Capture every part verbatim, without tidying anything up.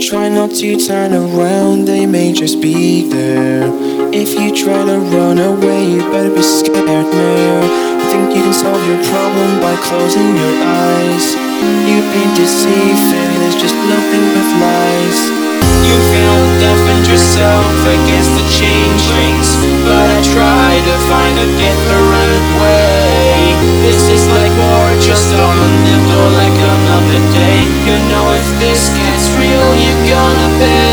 Try not to turn around, they may just be there. If you try to run away, you better be scared now. You think you can solve your problem by closing your eyes. You've been deceived, and there's just nothing but lies. You feel deafened yourself against the changelings, but I try to find a different way. This is like war, just on the door like another day. You know if this gets real, you're gonna pay.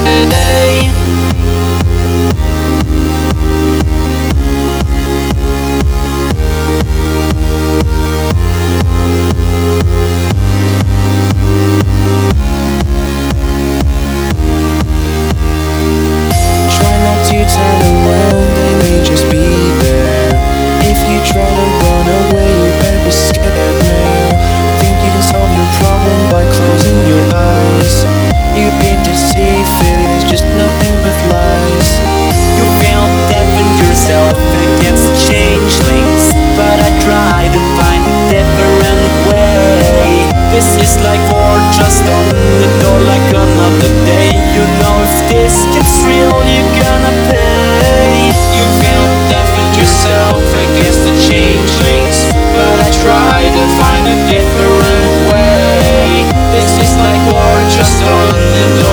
Try not to turn around, they may just be there. If you try to run away, you better be scared now. Think you can solve your problem by closing your eyes. You've been deceived, baby, there's just nothing but lies. You feel deafened yourself against the changelings, but I try to find a different way. This is like war, just on the door like another day. You know if this gets real, you're gonna pay. You feel deafened yourself against the changelings, but I try to find a different way. This is like war, just on the door